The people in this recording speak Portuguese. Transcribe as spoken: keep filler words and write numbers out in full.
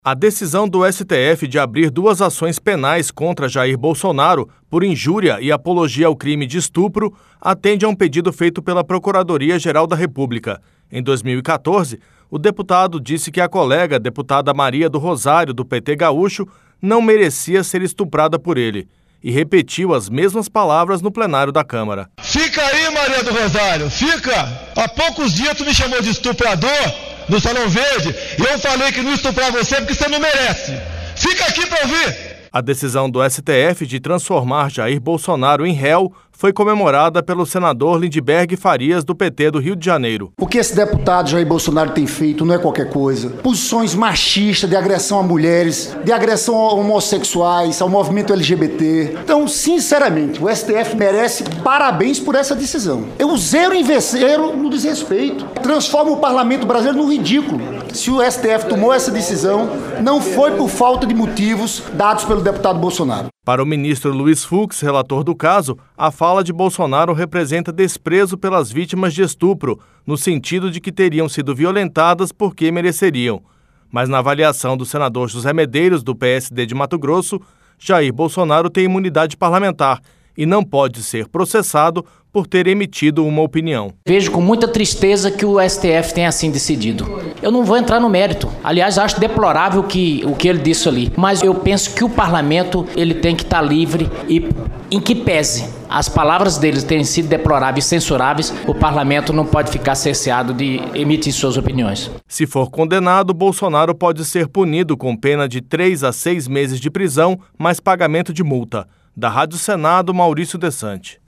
A decisão do S T F de abrir duas ações penais contra Jair Bolsonaro por injúria e apologia ao crime de estupro atende a um pedido feito pela Procuradoria-Geral da República. Em dois mil e quatorze, o deputado disse que a colega, deputada Maria do Rosário, do P T gaúcho, não merecia ser estuprada por ele e repetiu as mesmas palavras no plenário da Câmara. Fica aí, Maria do Rosário, fica! Há poucos dias tu me chamou de estuprador no Salão Verde e eu falei que não estuprar você porque você não merece. Fica aqui para ouvir! A decisão do S T F de transformar Jair Bolsonaro em réu foi comemorada pelo senador Lindbergh Farias, do P T do Rio de Janeiro. O que esse deputado Jair Bolsonaro tem feito não é qualquer coisa. Posições machistas de agressão a mulheres, de agressão a homossexuais, ao movimento L G B T. Então, sinceramente, o S T F merece parabéns por essa decisão. É o zero em zero no desrespeito. Transforma o parlamento brasileiro num ridículo. Se o S T F tomou essa decisão, não foi por falta de motivos dados pelo deputado Bolsonaro. Para o ministro Luiz Fux, relator do caso, a fala de Bolsonaro representa desprezo pelas vítimas de estupro, no sentido de que teriam sido violentadas porque mereceriam. Mas na avaliação do senador José Medeiros, do P S D de Mato Grosso, Jair Bolsonaro tem imunidade parlamentar e não pode ser processado por ter emitido uma opinião. Vejo com muita tristeza que o S T F tenha assim decidido. Eu não vou entrar no mérito. Aliás, acho deplorável que, o que ele disse ali. Mas eu penso que o parlamento ele tem que estar livre e, em que pese as palavras deles terem sido deploráveis e censuráveis, o parlamento não pode ficar cerceado de emitir suas opiniões. Se for condenado, Bolsonaro pode ser punido com pena de três a seis meses de prisão, mais pagamento de multa. Da Rádio Senado, Maurício Desante.